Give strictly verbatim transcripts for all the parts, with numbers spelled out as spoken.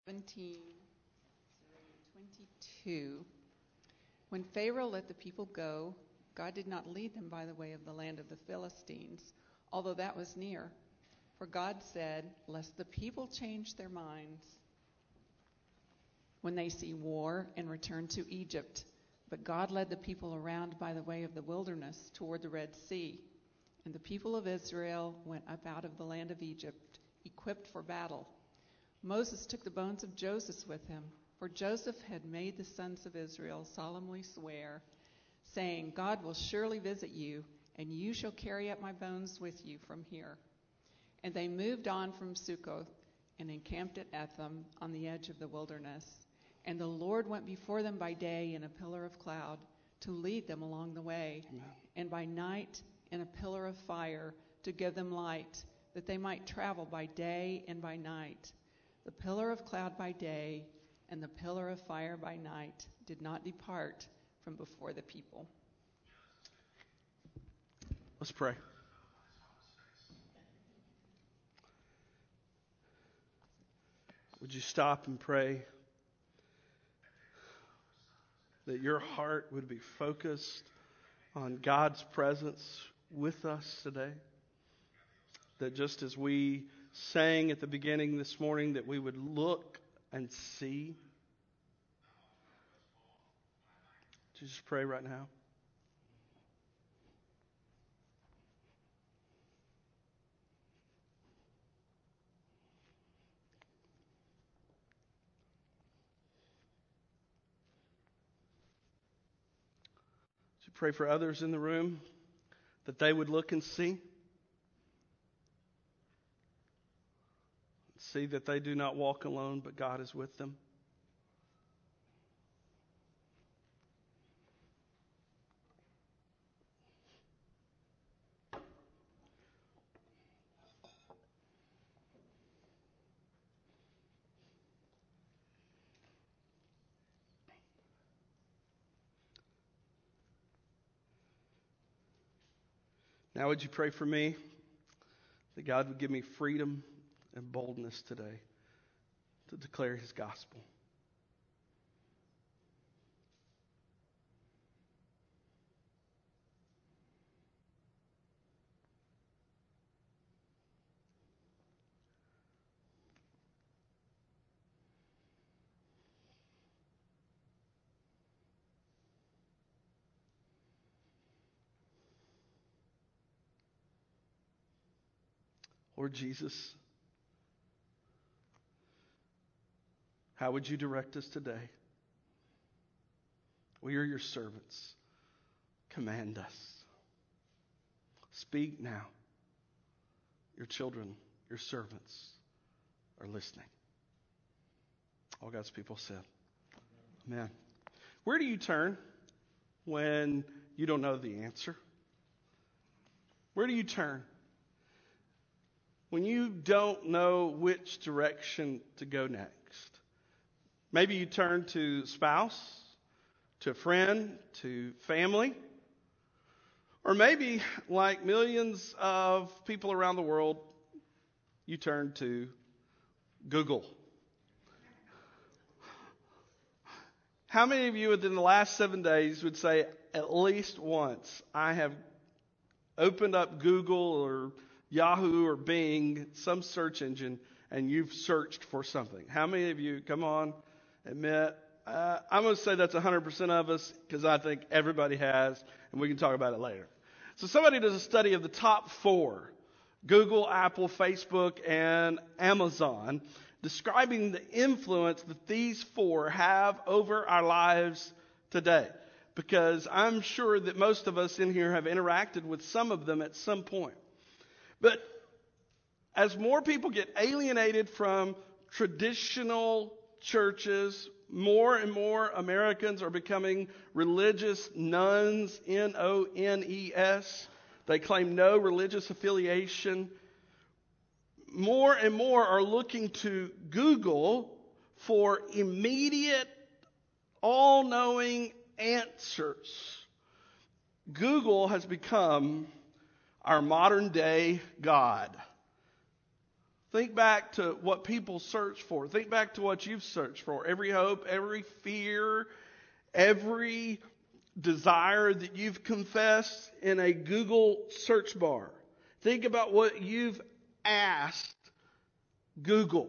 seventeen, twenty-two. When Pharaoh let the people go, God did not lead them by the way of the land of the Philistines, although that was near. For God said, lest the people change their minds when they see war and return to Egypt. But God led the people around by the way of the wilderness toward the Red Sea. And the people of Israel went up out of the land of Egypt, equipped for battle. Moses took the bones of Joseph with him, for Joseph had made the sons of Israel solemnly swear, saying, God will surely visit you, and you shall carry up my bones with you from here. And they moved on from Succoth and encamped at Etham on the edge of the wilderness. And the Lord went before them by day in a pillar of cloud to lead them along the way, Amen. And by night in a pillar of fire to give them light, that they might travel by day and by night. The pillar of cloud by day and the pillar of fire by night did not depart from before the people. Let's pray. Would you stop and pray that your heart would be focused on God's presence with us today? That just as we sang at the beginning this morning, that we would look and see. Would you just pray right now? Would you pray for others in the room, that they would look and see? See that they do not walk alone, but God is with them. Now would you pray for me, that God would give me freedom and boldness today to declare His gospel. Lord Jesus, how would you direct us today? We are your servants. Command us. Speak now. Your children, your servants are listening. All God's people said, Amen. Where do you turn when you don't know the answer? Where do you turn when you don't know which direction to go next? Maybe you turn to spouse, to a friend, to family. Or maybe, like millions of people around the world, you turn to Google. How many of you within the last seven days would say at least once, I have opened up Google or Yahoo or Bing, some search engine, and you've searched for something? How many of you, come on, admit? Uh, I'm going to say that's one hundred percent of us, because I think everybody has, and we can talk about it later. So somebody does a study of the top four, Google, Apple, Facebook, and Amazon, describing the influence that these four have over our lives today. Because I'm sure that most of us in here have interacted with some of them at some point. But as more people get alienated from traditional churches, more and more Americans are becoming religious nuns, N O N E S. They claim no religious affiliation. More and more are looking to Google for immediate, all-knowing answers. Google has become our modern day God. Think back to what people search for. Think back to what you've searched for. Every hope, every fear, every desire that you've confessed in a Google search bar. Think about what you've asked Google.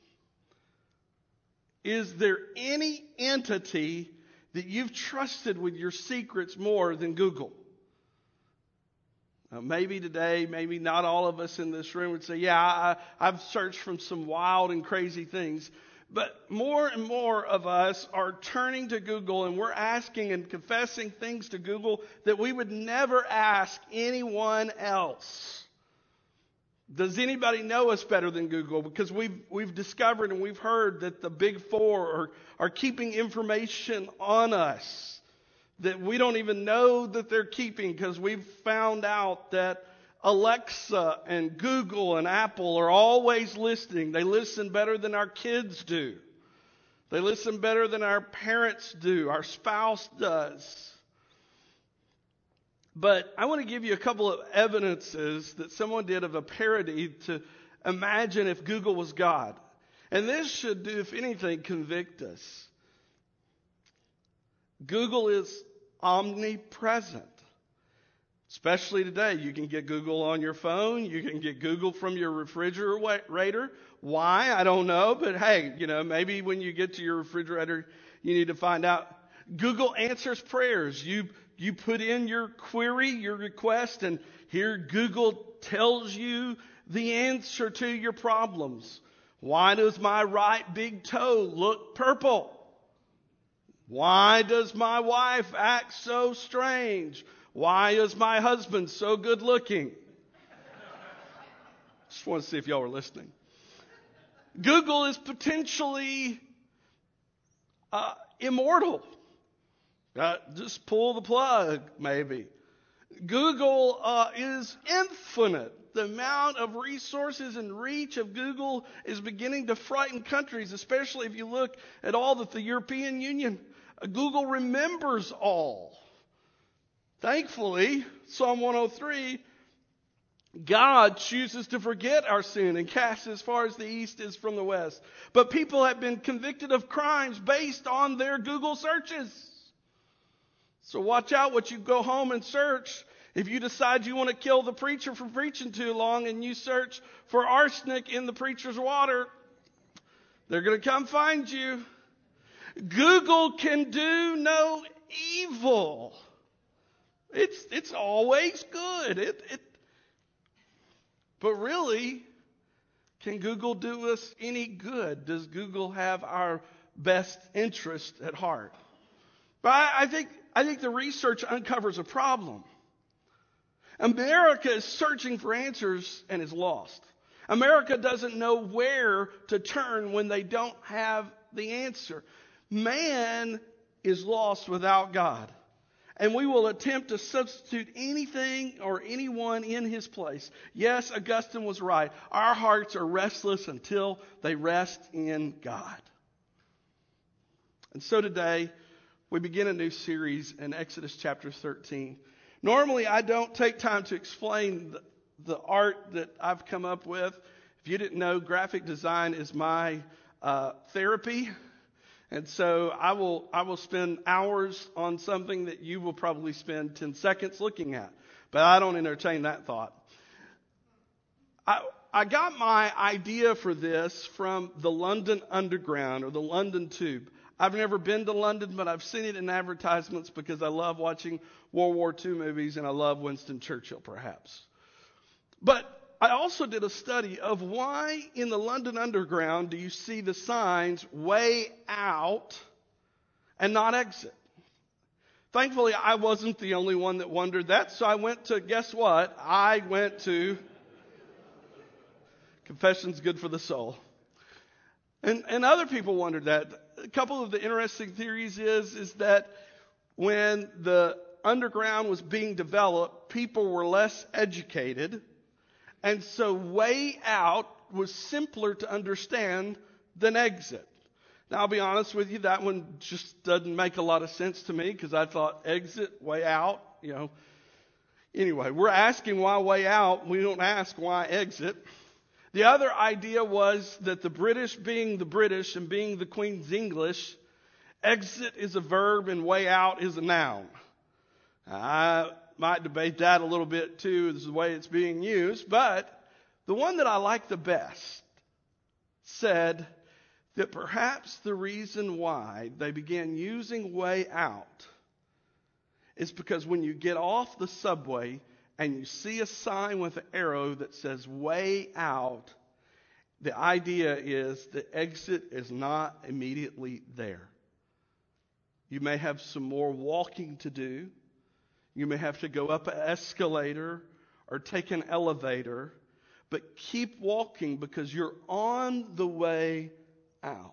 Is there any entity that you've trusted with your secrets more than Google? Now, maybe today, maybe not all of us in this room would say, yeah, I, I've searched from some wild and crazy things. But more and more of us are turning to Google and we're asking and confessing things to Google that we would never ask anyone else. Does anybody know us better than Google? Because we've we've discovered and we've heard that the big four are, are keeping information on us that we don't even know that they're keeping, because we've found out that Alexa and Google and Apple are always listening. They listen better than our kids do. They listen better than our parents do, our spouse does. But I want to give you a couple of evidences that someone did of a parody to imagine if Google was God. And this should do, if anything, convict us. Google is omnipresent. Especially today, you can get Google on your phone. You can get Google from your refrigerator. Why? I don't know. But hey, you know, maybe when you get to your refrigerator, you need to find out. Google answers prayers. You You put in your query, your request, and here Google tells you the answer to your problems. Why does my right big toe look purple? Why does my wife act so strange? Why is my husband so good looking? Just want to see if y'all were listening. Google is potentially uh, immortal. Uh, just pull the plug, maybe. Google uh, is infinite. The amount of resources and reach of Google is beginning to frighten countries, especially if you look at all that the European Union, uh, Google remembers all. Thankfully, Psalm one oh three, God chooses to forget our sin and cast as far as the east is from the west. But people have been convicted of crimes based on their Google searches. So watch out what you go home and search. If you decide you want to kill the preacher for preaching too long and you search for arsenic in the preacher's water, they're going to come find you. Google can do no evil. It's it's always good. It, it, but really, can Google do us any good? Does Google have our best interest at heart? But I, I think I think the research uncovers a problem. America is searching for answers and is lost. America doesn't know where to turn when they don't have the answer. Man is lost without God. And we will attempt to substitute anything or anyone in his place. Yes, Augustine was right. Our hearts are restless until they rest in God. And so today, we begin a new series in Exodus chapter thirteen. Normally, I don't take time to explain the, the art that I've come up with. If you didn't know, graphic design is my uh, therapy. And so I will I will spend hours on something that you will probably spend ten seconds looking at. But I don't entertain that thought. I, I got my idea for this from the London Underground or the London Tube. I've never been to London, but I've seen it in advertisements because I love watching World War Two movies and I love Winston Churchill, perhaps. But I also did a study of why in the London Underground do you see the signs way out and not exit. Thankfully, I wasn't the only one that wondered that, so I went to, guess what? I went to Confession's Good for the Soul. And, and other people wondered that. A couple of the interesting theories is, is that when the underground was being developed, people were less educated. And so way out was simpler to understand than exit. Now, I'll be honest with you, that one just doesn't make a lot of sense to me because I thought exit, way out, you know. Anyway, we're asking why way out. We don't ask why exit. The other idea was that the British being the British and being the Queen's English, exit is a verb and way out is a noun. I might debate that a little bit too. This is the way it's being used. But the one that I like the best said that perhaps the reason why they began using way out is because when you get off the subway and you see a sign with an arrow that says way out, the idea is the exit is not immediately there. You may have some more walking to do. You may have to go up an escalator or take an elevator, but keep walking because you're on the way out.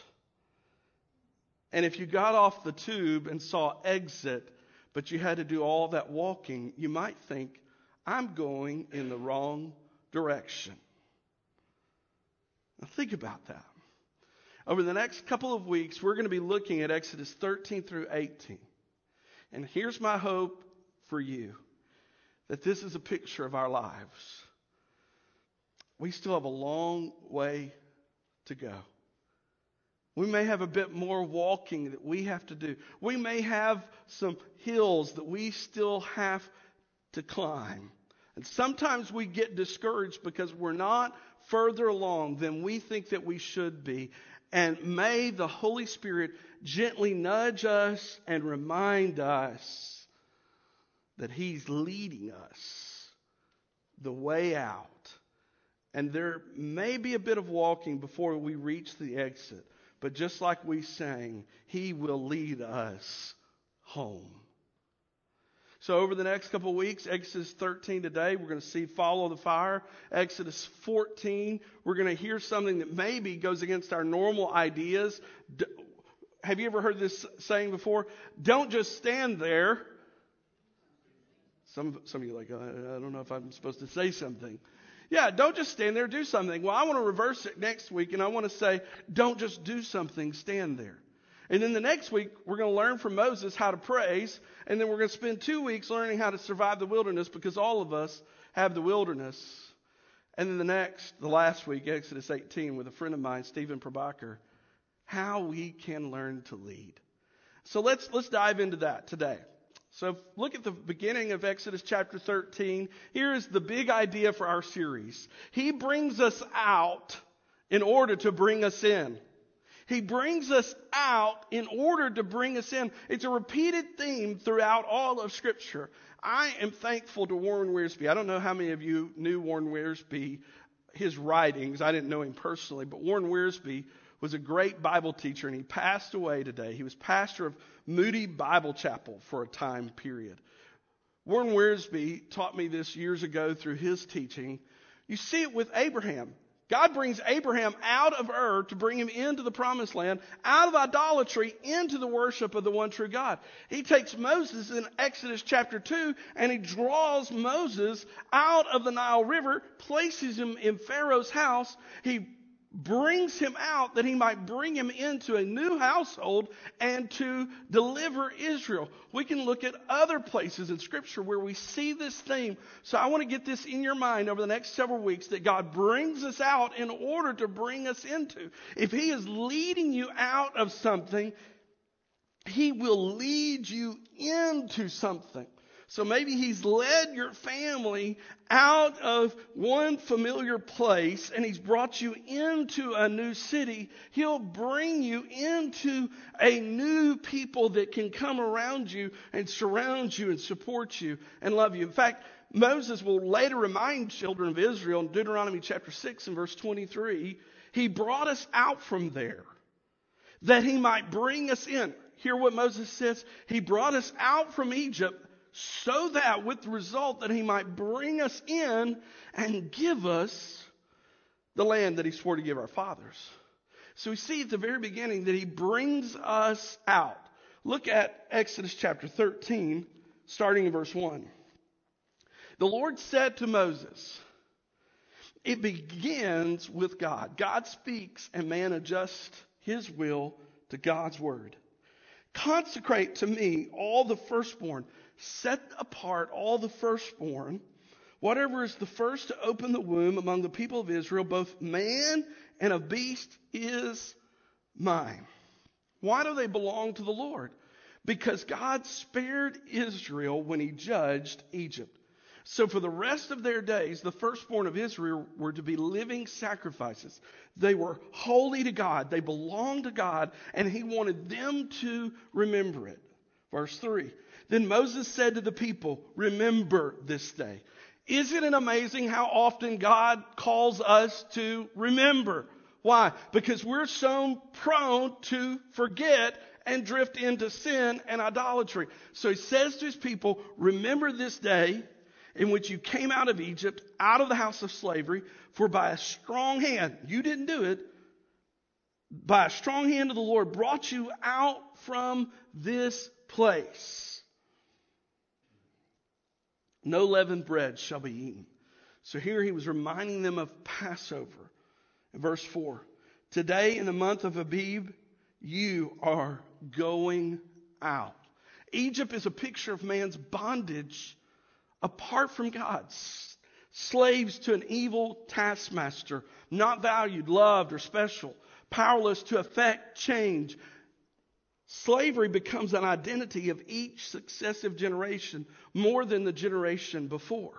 And if you got off the tube and saw exit, but you had to do all that walking, you might think, I'm going in the wrong direction. Now think about that. Over the next couple of weeks, we're going to be looking at Exodus thirteen through eighteen. And here's my hope for you, that this is a picture of our lives. We still have a long way to go. We may have a bit more walking that we have to do. We may have some hills that we still have to climb. And sometimes we get discouraged because we're not further along than we think that we should be. And may the Holy Spirit gently nudge us and remind us that He's leading us the way out. And there may be a bit of walking before we reach the exit. But just like we sang, He will lead us home. So over the next couple of weeks, Exodus thirteen today, we're going to see follow the fire. Exodus fourteen, we're going to hear something that maybe goes against our normal ideas. D- Have you ever heard this saying before? Don't just stand there. Some, some of you are like, I, I don't know if I'm supposed to say something. Yeah, don't just stand there, do something. Well, I want to reverse it next week, and I want to say, don't just do something, stand there. And then the next week, we're going to learn from Moses how to praise, and then we're going to spend two weeks learning how to survive the wilderness, because all of us have the wilderness. And then the next, the last week, Exodus eighteen, with a friend of mine, Stephen Prabhakar, how we can learn to lead. So let's let's dive into that today. So look at the beginning of Exodus chapter thirteen. Here is the big idea for our series. He brings us out in order to bring us in. He brings us out in order to bring us in. It's a repeated theme throughout all of Scripture. I am thankful to Warren Wiersbe. I don't know how many of you knew Warren Wiersbe, his writings. I didn't know him personally, but Warren Wiersbe was a great Bible teacher, and he passed away today. He was pastor of Moody Bible Chapel for a time period. Warren Wiersbe taught me this years ago through his teaching. You see it with Abraham. God brings Abraham out of Ur to bring him into the promised land, out of idolatry into the worship of the one true God. He takes Moses in Exodus chapter two, and he draws Moses out of the Nile River, places him in Pharaoh's house. He brings him out that he might bring him into a new household and to deliver Israel. We can look at other places in Scripture where we see this theme. So I want to get this in your mind over the next several weeks, that God brings us out in order to bring us into. If He is leading you out of something, He will lead you into something. So maybe He's led your family out of one familiar place and He's brought you into a new city. He'll bring you into a new people that can come around you and surround you and support you and love you. In fact, Moses will later remind children of Israel in Deuteronomy chapter six and verse twenty-three, He brought us out from there that He might bring us in. Hear what Moses says. He brought us out from Egypt, so that with the result that He might bring us in and give us the land that He swore to give our fathers. So we see at the very beginning that He brings us out. Look at Exodus chapter thirteen, starting in verse one. The Lord said to Moses, it begins with God. God speaks and man adjusts his will to God's word. Consecrate to me all the firstborn. Set apart all the firstborn, Whatever is the first to open the womb among the people of Israel, both man and a beast, is mine. Why do they belong to the Lord? Because God spared Israel when he judged Egypt. So for the rest of their days, the firstborn of Israel were to be living sacrifices. They were holy to God. They belonged to God, and he wanted them to remember it. Verse three. Then Moses said to the people, remember this day. Isn't it amazing how often God calls us to remember? Why? Because we're so prone to forget and drift into sin and idolatry. So he says to his people, remember this day in which you came out of Egypt, out of the house of slavery, for by a strong hand, you didn't do it, by a strong hand of the Lord brought you out from this place. No leavened bread shall be eaten. So here he was reminding them of Passover. In verse four, today in the month of Abib, you are going out. Egypt is a picture of man's bondage apart from God. Slaves to an evil taskmaster, not valued, loved, or special, powerless to effect change. Slavery becomes an identity of each successive generation more than the generation before.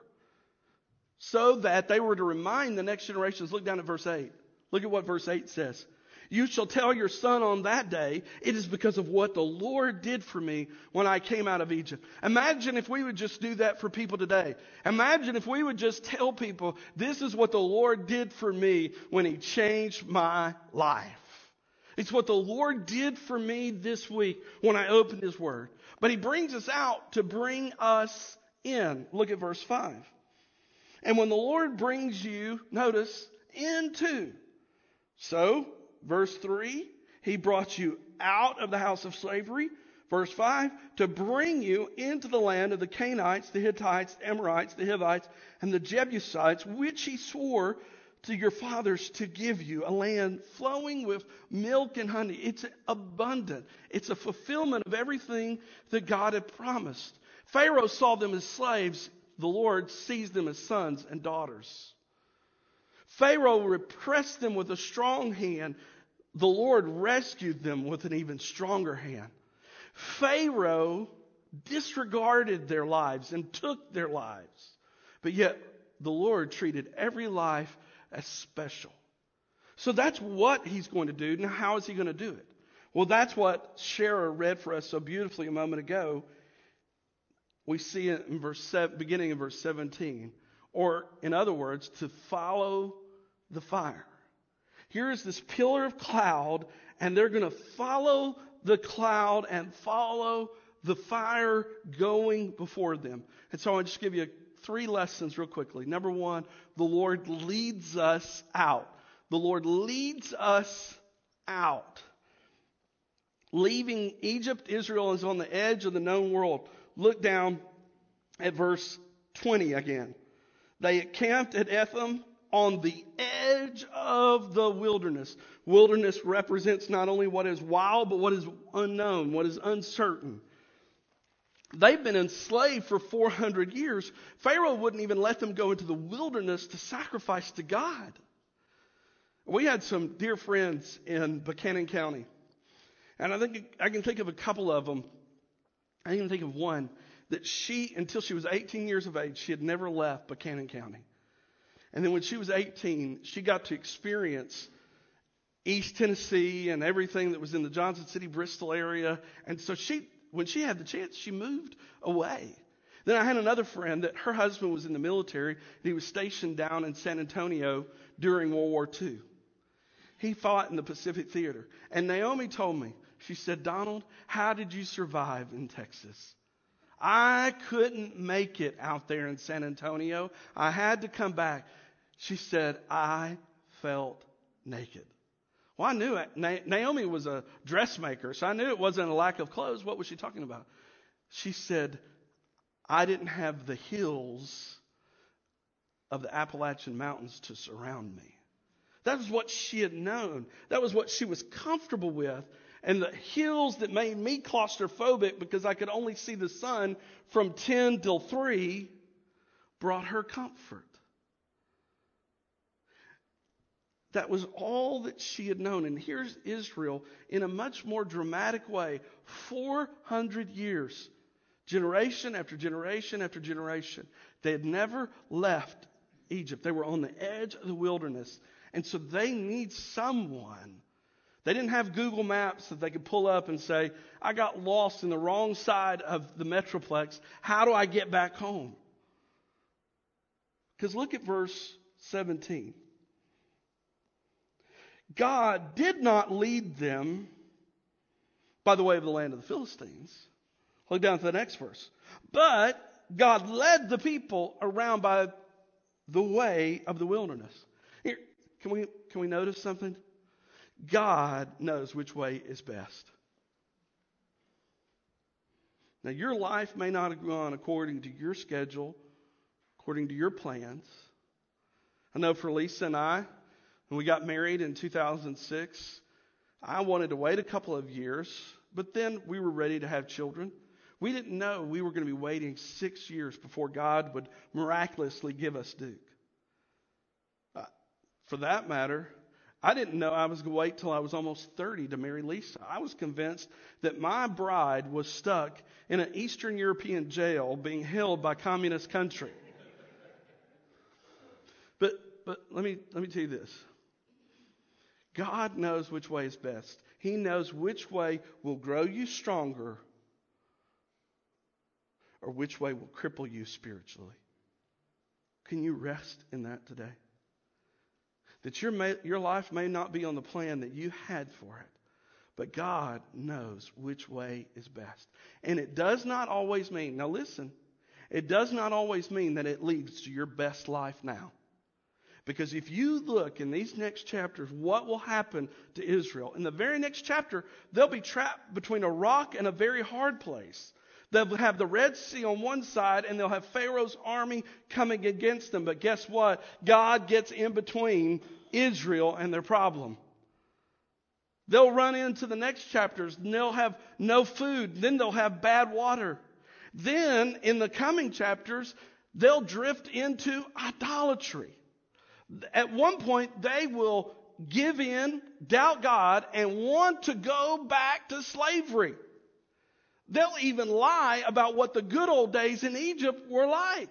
So that they were to remind the next generations. Look down at verse eight. Look at what verse eight says. You shall tell your son on that day, it is because of what the Lord did for me when I came out of Egypt. Imagine if we would just do that for people today. Imagine if we would just tell people, this is what the Lord did for me when he changed my life. It's what the Lord did for me this week when I opened his word. But he brings us out to bring us in. Look at verse five. And when the Lord brings you, notice, into. So, verse three, he brought you out of the house of slavery. Verse five, to bring you into the land of the Canaanites, the Hittites, the Amorites, the Hivites, and the Jebusites, which he swore to your fathers to give you, a land flowing with milk and honey. It's abundant. It's a fulfillment of everything that God had promised. Pharaoh saw them as slaves. The Lord sees them as sons and daughters. Pharaoh repressed them with a strong hand. The Lord rescued them with an even stronger hand. Pharaoh disregarded their lives and took their lives. But yet the Lord treated every life as special. So that's what he's going to do. Now, how is he going to do it? Well, that's what Shara read for us so beautifully a moment ago. We see it in verse seven, beginning in verse seventeen. Or, in other words, to follow the fire. Here is this pillar of cloud, and they're going to follow the cloud and follow the fire going before them. And so I'll just give you three lessons real quickly. Number one, the Lord leads us out. The Lord leads us out. Leaving Egypt, Israel is on the edge of the known world. Look down at verse twenty again. They camped at Etham on the edge of the wilderness. Wilderness represents not only what is wild, but what is unknown, what is uncertain. They've been enslaved for four hundred years. Pharaoh wouldn't even let them go into the wilderness to sacrifice to God. We had some dear friends in Buchanan County. And I think I can think of a couple of them. I can think of one that she, until she was eighteen years of age, she had never left Buchanan County. And then when she was eighteen, she got to experience East Tennessee and everything that was in the Johnson City, Bristol area. And so she, when she had the chance, she moved away. Then I had another friend that her husband was in the military, and he was stationed down in San Antonio during World War Two. He fought in the Pacific Theater. And Naomi told me, she said, Donald, how did you survive in Texas? I couldn't make it out there in San Antonio. I had to come back. She said, I felt naked. Well, I knew it. Na- Naomi was a dressmaker, so I knew it wasn't a lack of clothes. What was she talking about? She said, I didn't have the hills of the Appalachian Mountains to surround me. That was what she had known. That was what she was comfortable with. And the hills that made me claustrophobic because I could only see the sun from ten till three brought her comfort. That was all that she had known. And here's Israel in a much more dramatic way. four hundred years. Generation after generation after generation. They had never left Egypt. They were on the edge of the wilderness. And so they need someone. They didn't have Google Maps that they could pull up and say, I got lost in the wrong side of the Metroplex. How do I get back home? Because look at verse seventeen. God did not lead them by the way of the land of the Philistines. Look down to the next verse. But God led the people around by the way of the wilderness. Here, can we can we notice something? God knows which way is best. Now, your life may not have gone according to your schedule, according to your plans. I know for Lisa and I, when we got married in two thousand six, I wanted to wait a couple of years, but then we were ready to have children. We didn't know we were going to be waiting six years before God would miraculously give us Duke. Uh, for that matter, I didn't know I was going to wait till I was almost thirty to marry Lisa. I was convinced that my bride was stuck in an Eastern European jail being held by communist country. But but let me let me tell you this. God knows which way is best. He knows which way will grow you stronger or which way will cripple you spiritually. Can you rest in that today? That your may, your life may not be on the plan that you had for it, but God knows which way is best. And it does not always mean, now listen, it does not always mean that it leads to your best life now. Because if you look in these next chapters, what will happen to Israel? In the very next chapter, they'll be trapped between a rock and a very hard place. They'll have the Red Sea on one side and they'll have Pharaoh's army coming against them. But guess what? God gets in between Israel and their problem. They'll run into the next chapters and they'll have no food. Then they'll have bad water. Then in the coming chapters, they'll drift into idolatry. At one point, they will give in, doubt God, and want to go back to slavery. They'll even lie about what the good old days in Egypt were like.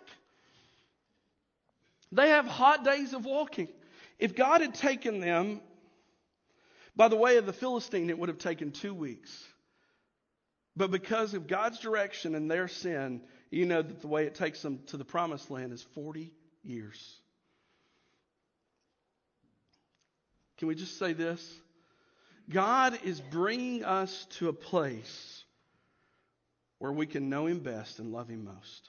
They have hot days of walking. If God had taken them by the way of the Philistine, it would have taken two weeks. But because of God's direction and their sin, you know that the way it takes them to the promised land is forty years. Can we just say this? God is bringing us to a place where we can know Him best and love Him most.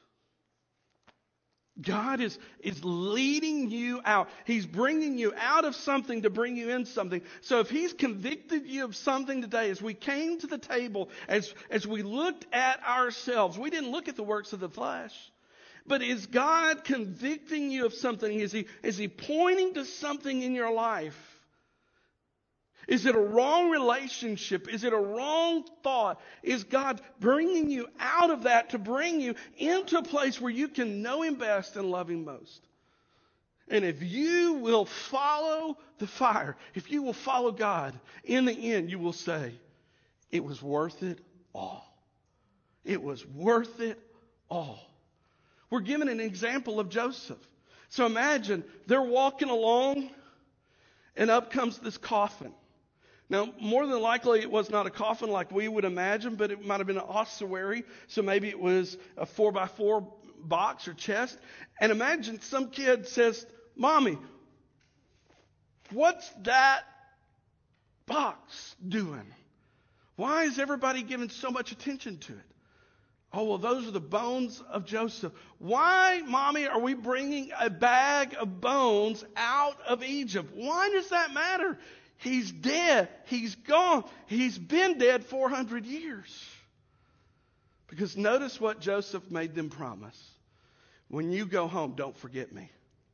God is, is leading you out. He's bringing you out of something to bring you in something. So if He's convicted you of something today, as we came to the table, as, as we looked at ourselves, we didn't look at the works of the flesh. But is God convicting you of something? Is He, is He pointing to something in your life? Is it a wrong relationship? Is it a wrong thought? Is God bringing you out of that to bring you into a place where you can know Him best and love Him most? And if you will follow the fire, if you will follow God, in the end you will say, it was worth it all. It was worth it all. We're given an example of Joseph. So imagine they're walking along and up comes this coffin. Now, more than likely, it was not a coffin like we would imagine, but it might have been an ossuary. So maybe it was a four by four box or chest. And imagine some kid says, Mommy, what's that box doing? Why is everybody giving so much attention to it? Oh, well, those are the bones of Joseph. Why, Mommy, are we bringing a bag of bones out of Egypt? Why does that matter? He's dead. He's gone. He's been dead four hundred years. Because notice what Joseph made them promise. When you go home, don't forget me.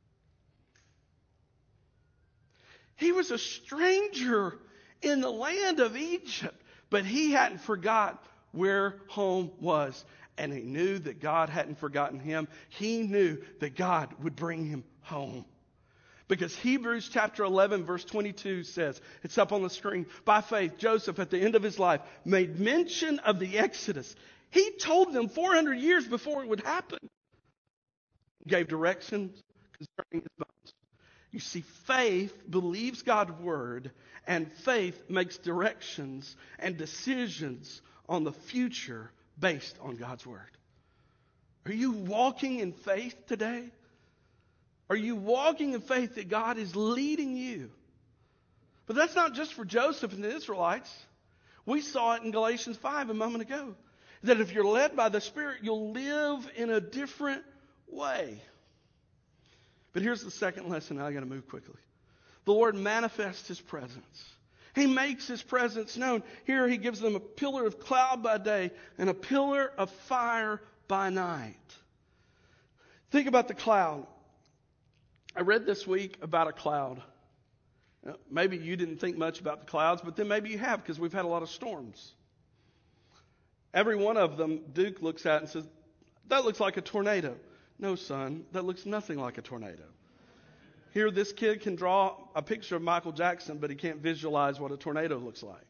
He was a stranger in the land of Egypt, but he hadn't forgot where home was. And he knew that God hadn't forgotten him. He knew that God would bring him home. Because Hebrews chapter eleven verse twenty-two says, it's up on the screen, by faith Joseph at the end of his life made mention of the Exodus. He told them four hundred years before it would happen. Gave directions concerning his bones. You see, faith believes God's word, and faith makes directions and decisions on the future based on God's word. Are you walking in faith today? Are you walking in faith that God is leading you? But that's not just for Joseph and the Israelites. We saw it in Galatians five a moment ago. That if you're led by the Spirit, you'll live in a different way. But here's the second lesson. I got to move quickly. The Lord manifests his presence. He makes his presence known. Here he gives them a pillar of cloud by day and a pillar of fire by night. Think about the cloud. I read this week about a cloud. Now, maybe you didn't think much about the clouds, but then maybe you have, because we've had a lot of storms. Every one of them, Duke looks at and says, that looks like a tornado. No, son, that looks nothing like a tornado. Here, this kid can draw a picture of Michael Jackson, but he can't visualize what a tornado looks like.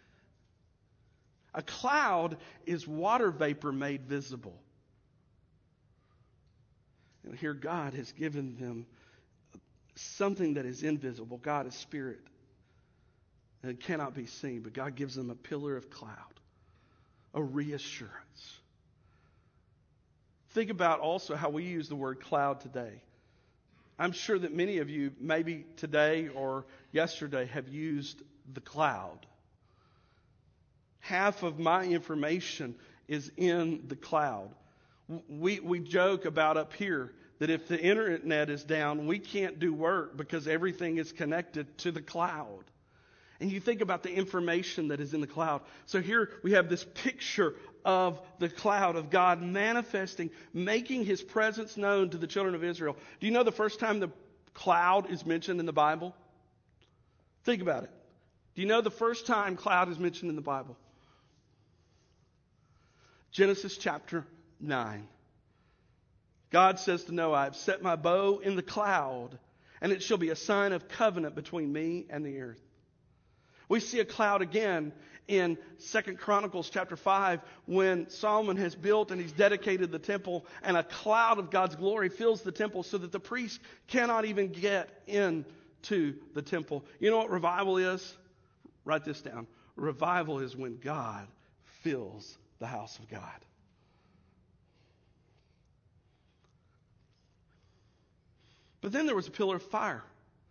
A cloud is water vapor made visible. And here God has given them something that is invisible. God is spirit. And it cannot be seen, but God gives them a pillar of cloud, a reassurance. Think about also how we use the word cloud today. I'm sure that many of you, maybe today or yesterday, have used the cloud. Half of my information is in the cloud. We, we joke about up here that if the internet is down, we can't do work because everything is connected to the cloud. And you think about the information that is in the cloud. So here we have this picture of the cloud, of God manifesting, making his presence known to the children of Israel. Do you know the first time the cloud is mentioned in the Bible? Think about it. Do you know the first time cloud is mentioned in the Bible? Genesis chapter nine. God says to Noah, I've set my bow in the cloud, and it shall be a sign of covenant between me and the earth. We see a cloud again in Second Chronicles chapter five when Solomon has built and he's dedicated the temple, and a cloud of God's glory fills the temple so that the priest cannot even get into the temple. You know what revival is? Write this down. Revival is when God fills the house of God. But then there was a pillar of fire.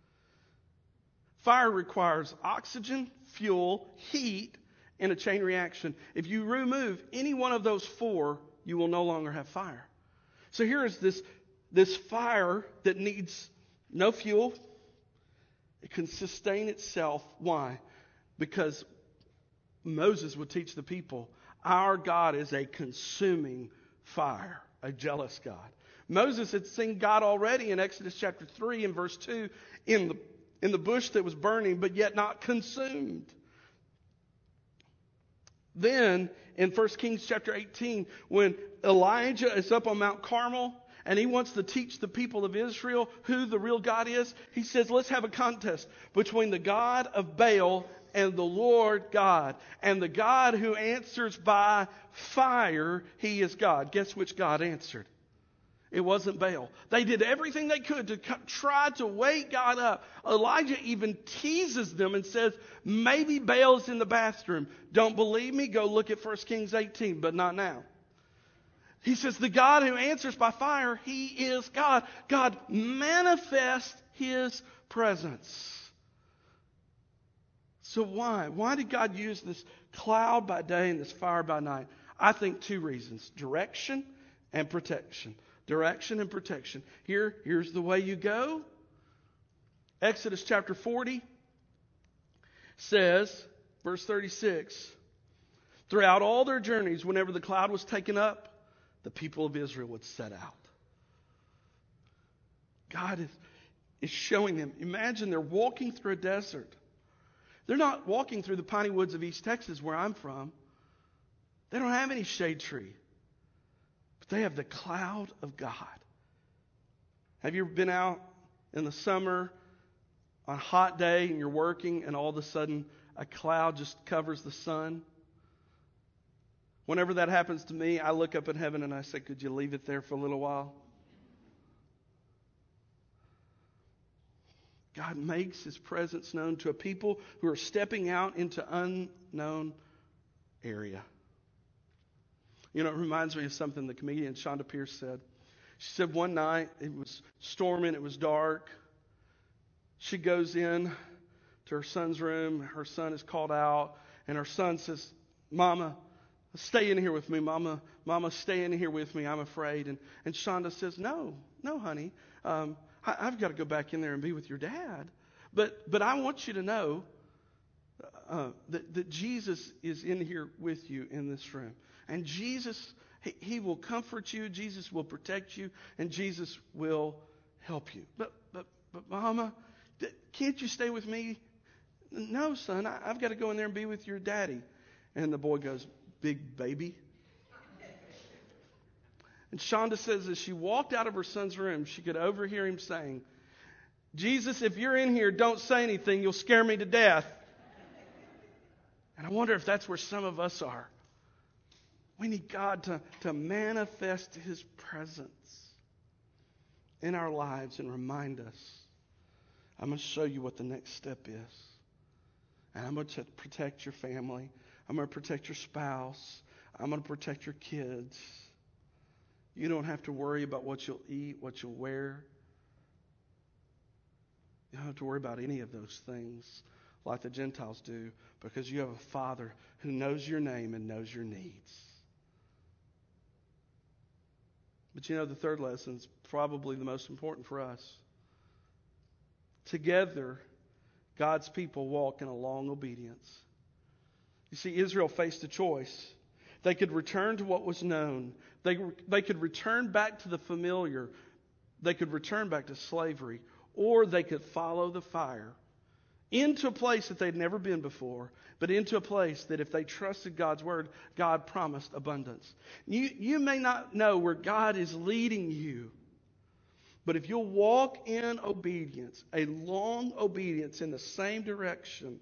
Fire requires oxygen, fuel, heat, and a chain reaction. If you remove any one of those four, you will no longer have fire. So here is this, this fire that needs no fuel. It can sustain itself. Why? Because Moses would teach the people, our God is a consuming fire, a jealous God. Moses had seen God already in Exodus chapter three and verse two in the, in the bush that was burning, but yet not consumed. Then in First Kings chapter eighteen, when Elijah is up on Mount Carmel and he wants to teach the people of Israel who the real God is, he says, let's have a contest between the God of Baal and the Lord God. And the God who answers by fire, he is God. Guess which God answered? It wasn't Baal. They did everything they could to try to wake God up. Elijah even teases them and says, maybe Baal's in the bathroom. Don't believe me? Go look at First Kings eighteen, but not now. He says, the God who answers by fire, he is God. God manifests his presence. So why? Why did God use this cloud by day and this fire by night? I think two reasons. Direction and protection. Direction and protection. Here, here's the way you go. Exodus chapter forty says, verse thirty-six, throughout all their journeys, whenever the cloud was taken up, the people of Israel would set out. God is, is showing them. Imagine they're walking through a desert. They're not walking through the piney woods of East Texas where I'm from. They don't have any shade tree. They have the cloud of God. Have you ever been out in the summer on a hot day and you're working and all of a sudden a cloud just covers the sun? Whenever that happens to me, I look up at heaven and I say, could you leave it there for a little while? God makes His presence known to a people who are stepping out into unknown area. You know, it reminds me of something the comedian Shonda Pierce said. She said one night, it was storming, it was dark. She goes in to her son's room. Her son is called out, and her son says, Mama, stay in here with me. Mama, Mama, stay in here with me. I'm afraid. And, and Shonda says, no, no, honey. Um, I, I've got to go back in there and be with your dad. But but I want you to know uh, that, that Jesus is in here with you in this room. And Jesus, he, he will comfort you. Jesus will protect you. And Jesus will help you. But, but, but Mama, can't you stay with me? No, son, I, I've got to go in there and be with your daddy. And the boy goes, big baby. And Shonda says as she walked out of her son's room, she could overhear him saying, Jesus, if you're in here, don't say anything. You'll scare me to death. And I wonder if that's where some of us are. We need God to, to manifest His presence in our lives and remind us, I'm going to show you what the next step is. And I'm going to protect your family. I'm going to protect your spouse. I'm going to protect your kids. You don't have to worry about what you'll eat, what you'll wear. You don't have to worry about any of those things like the Gentiles do, because you have a Father who knows your name and knows your needs. But you know, the third lesson is probably the most important for us. Together, God's people walk in a long obedience. You see, Israel faced a choice. They could return to what was known. They, they could return back to the familiar. They could return back to slavery. Or they could follow the fire into a place that they'd never been before, but into a place that if they trusted God's word, God promised abundance. You, you may not know where God is leading you, but if you'll walk in obedience, a long obedience in the same direction,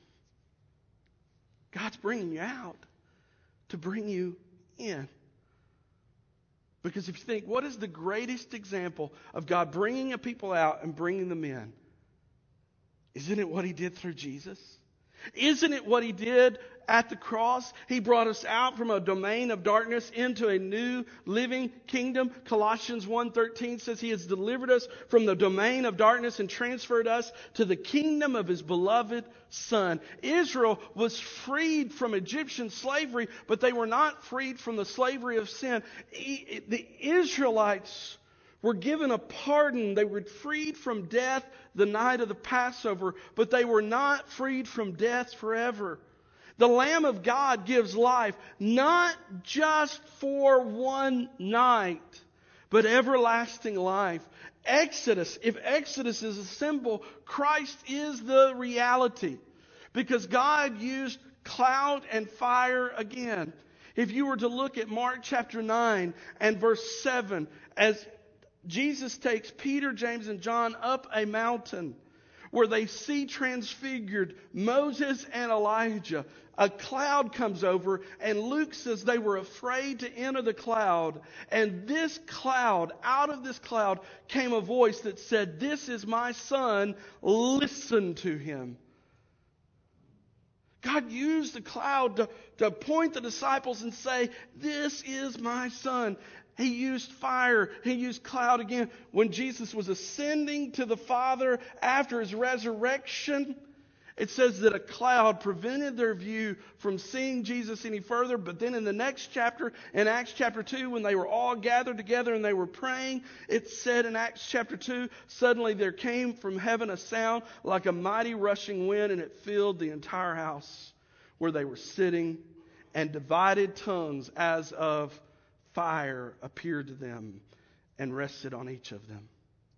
God's bringing you out to bring you in. Because if you think, what is the greatest example of God bringing a people out and bringing them in? Isn't it what He did through Jesus? Isn't it what He did at the cross? He brought us out from a domain of darkness into a new living kingdom. Colossians one thirteen says He has delivered us from the domain of darkness and transferred us to the kingdom of His beloved Son. Israel was freed from Egyptian slavery, but they were not freed from the slavery of sin. The Israelites were given a pardon. They were freed from death the night of the Passover, but they were not freed from death forever. The Lamb of God gives life, not just for one night, but everlasting life. Exodus, if Exodus is a symbol, Christ is the reality. Because God used cloud and fire again. If you were to look at Mark chapter nine and verse seven, as Jesus takes Peter, James, and John up a mountain where they see transfigured Moses and Elijah. A cloud comes over, and Luke says they were afraid to enter the cloud. And this cloud, out of this cloud, came a voice that said, "This is my Son, listen to Him." God used the cloud to, to point the disciples and say, "This is my Son." He used fire. He used cloud again. When Jesus was ascending to the Father after His resurrection, it says that a cloud prevented their view from seeing Jesus any further. But then in the next chapter, in Acts chapter two, when they were all gathered together and they were praying, it said in Acts chapter two, suddenly there came from heaven a sound like a mighty rushing wind, and it filled the entire house where they were sitting, and divided tongues as of fire appeared to them and rested on each of them.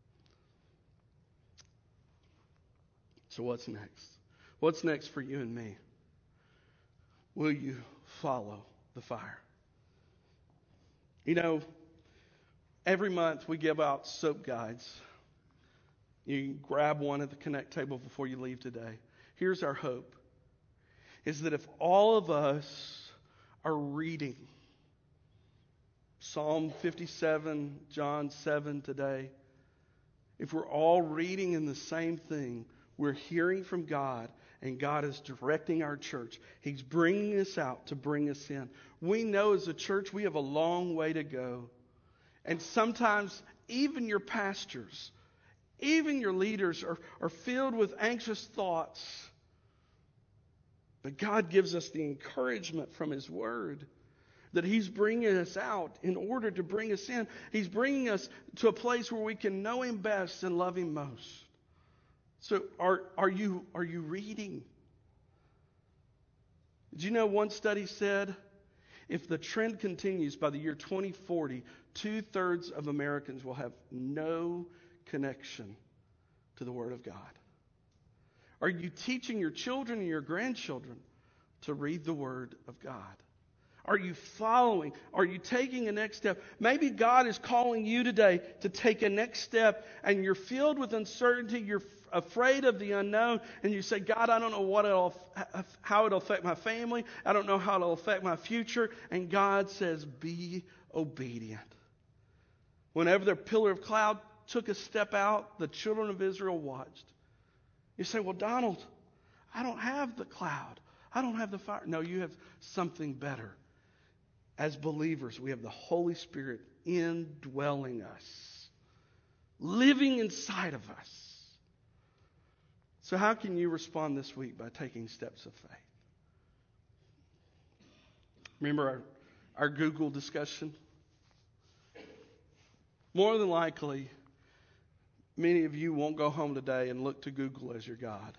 So what's next? What's next for you and me? Will you follow the fire? You know, every month we give out soap guides. You can grab one at the Connect table before you leave today. Here's our hope, is that if all of us are reading Psalm fifty-seven, John seven today, if we're all reading in the same thing, we're hearing from God, and God is directing our church. He's bringing us out to bring us in. We know as a church we have a long way to go. And sometimes even your pastors, even your leaders are, are filled with anxious thoughts. But God gives us the encouragement from His Word that He's bringing us out in order to bring us in. He's bringing us to a place where we can know Him best and love Him most. So are, are, you, are you reading? Did you know one study said if the trend continues by the year twenty forty, two-thirds of Americans will have no connection to the Word of God? Are you teaching your children and your grandchildren to read the Word of God? Are you following? Are you taking a next step? Maybe God is calling you today to take a next step, and you're filled with uncertainty. You're afraid of the unknown, and you say, God, I don't know what it'll, how it'll affect my family. I don't know how it'll affect my future. And God says, be obedient. Whenever the pillar of cloud took a step out, the children of Israel watched. You say, well, Donald, I don't have the cloud. I don't have the fire. No, you have something better. As believers, we have the Holy Spirit indwelling us, living inside of us. So how can you respond this week by taking steps of faith? Remember our, our Google discussion? More than likely, many of you won't go home today and look to Google as your God.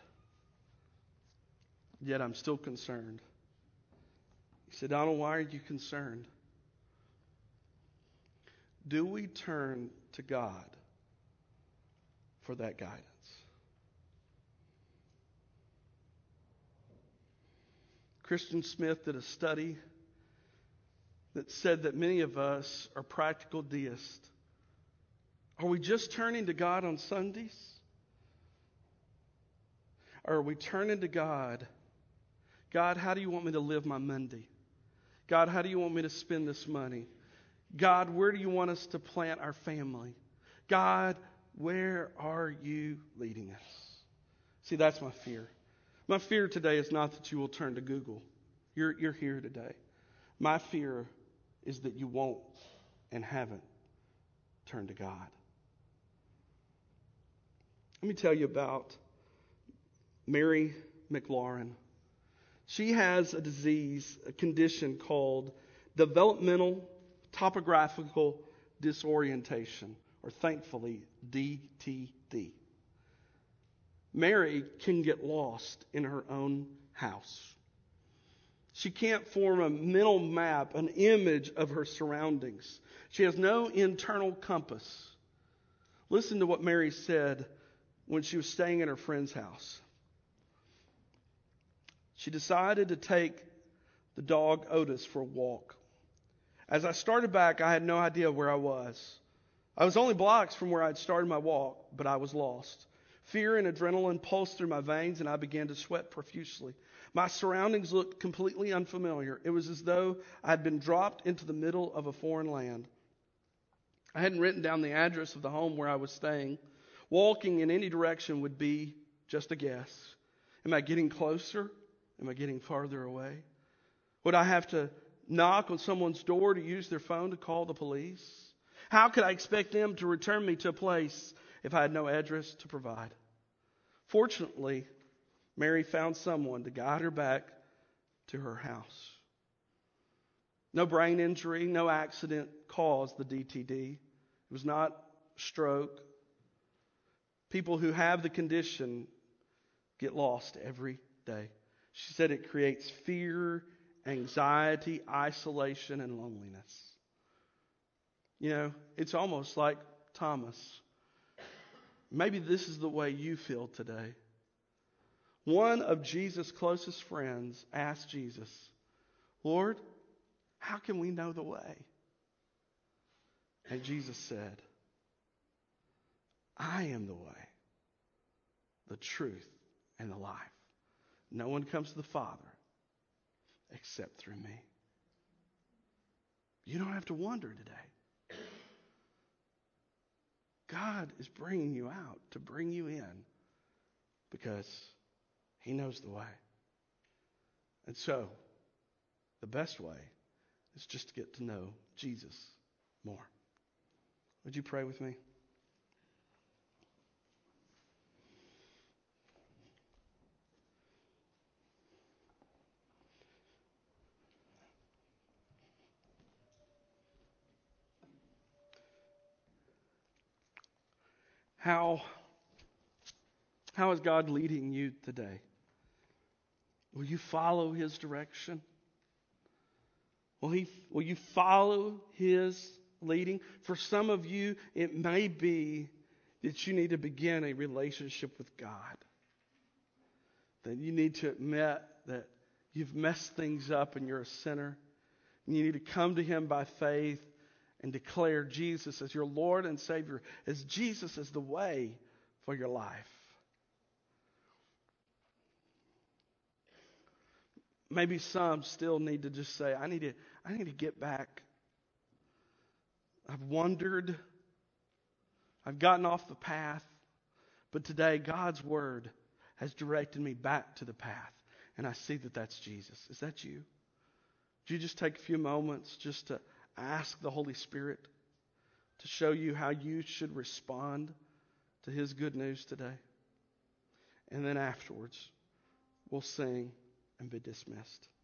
Yet I'm still concerned. You said, Donald, why are you concerned? Do we turn to God for that guidance? Christian Smith did a study that said that many of us are practical deists. Are we just turning to God on Sundays? Or are we turning to God? God, how do you want me to live my Monday? God, how do you want me to spend this money? God, where do you want us to plant our family? God, where are you leading us? See, that's my fear. My fear today is not that you will turn to Google. You're, you're here today. My fear is that you won't and haven't turned to God. Let me tell you about Mary McLaurin. She has a disease, a condition called developmental topographical disorientation, or thankfully D T D. Mary can get lost in her own house. She can't form a mental map, an image of her surroundings. She has no internal compass. Listen to what Mary said when she was staying at her friend's house. She decided to take the dog Otis for a walk. As I started back, I had no idea where I was. I was only blocks from where I'd started my walk, but I was lost. Fear and adrenaline pulsed through my veins, and I began to sweat profusely. My surroundings looked completely unfamiliar. It was as though I had been dropped into the middle of a foreign land. I hadn't written down the address of the home where I was staying. Walking in any direction would be just a guess. Am I getting closer? Am I getting farther away? Would I have to knock on someone's door to use their phone to call the police? How could I expect them to return me to a place if I had no address to provide? Fortunately, Mary found someone to guide her back to her house. No brain injury, no accident caused the D T D. It was not stroke. People who have the condition get lost every day. She said it creates fear, anxiety, isolation, and loneliness. You know, it's almost like Thomas. Maybe this is the way you feel today. One of Jesus' closest friends asked Jesus, Lord, how can we know the way? And Jesus said, I am the way, the truth, and the life. No one comes to the Father except through me. You don't have to wonder today. God is bringing you out to bring you in because He knows the way. And so, the best way is just to get to know Jesus more. Would you pray with me? How, how is God leading you today? Will you follow His direction? Will, he, will you follow His leading? For some of you, it may be that you need to begin a relationship with God. That you need to admit that you've messed things up and you're a sinner. And you need to come to Him by faith and declare Jesus as your Lord and Savior, as Jesus as the way for your life. Maybe some still need to just say, I need to, I need to get back. I've wandered. I've gotten off the path. But today, God's Word has directed me back to the path. And I see that that's Jesus. Is that you? Would you just take a few moments just to ask the Holy Spirit to show you how you should respond to His good news today? And then afterwards, we'll sing and be dismissed.